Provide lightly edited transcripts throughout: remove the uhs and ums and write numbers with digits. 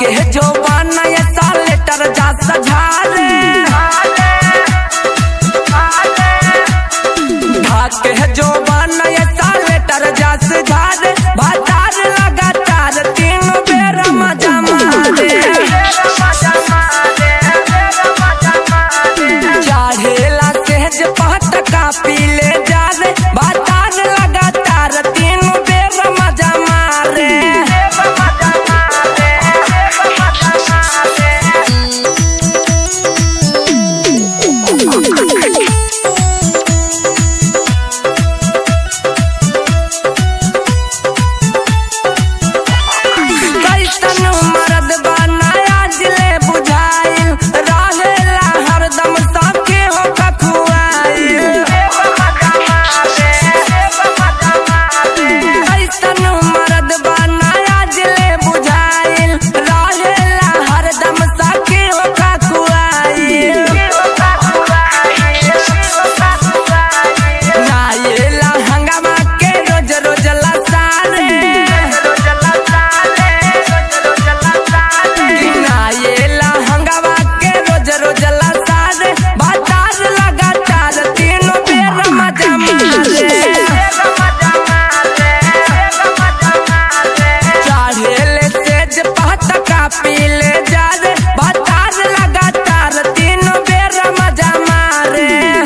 के जो बना ये लेटर जा सझारे के जो बना ये लेटर जा सझारे भातार लगातार तीन बेर मजा मारे चढ़ेला सेज पटका पीले जा रे भातार लगातार तीन बेर मजा मारे पीले जा रे भातार लगातार तीन बेर मजा मारे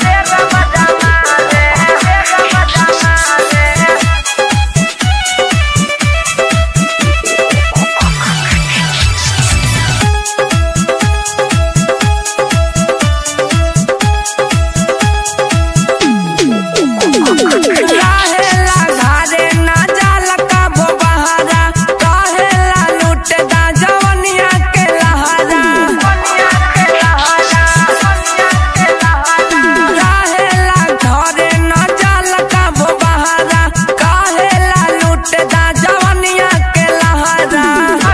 रहेला घरे ना जाल का भो बहारा कहेला लूटे दा जवनिया के लहरा रहेला घरे ना जाल का भो बहारा कहेला लूटे दा जवनिया के लहरा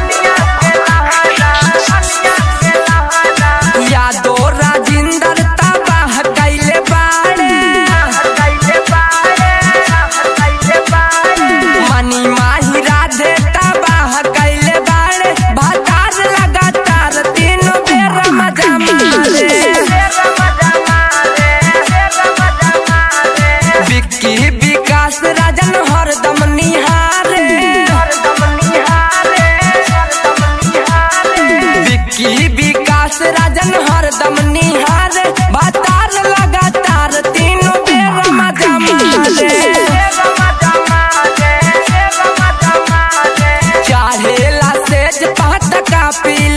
यादो राजिंदर तबाह कैले बाड़े मनी माही राधे तबाह कैले बाड़े भातार लगातार तीन बेर मजा मारे विक्की विकास राजन हरदम निहारे विक्की विकास राजन हरदम निहारे भातार लगातार तीन बेर मजा मारे चढ़ेला सेज पटका पीले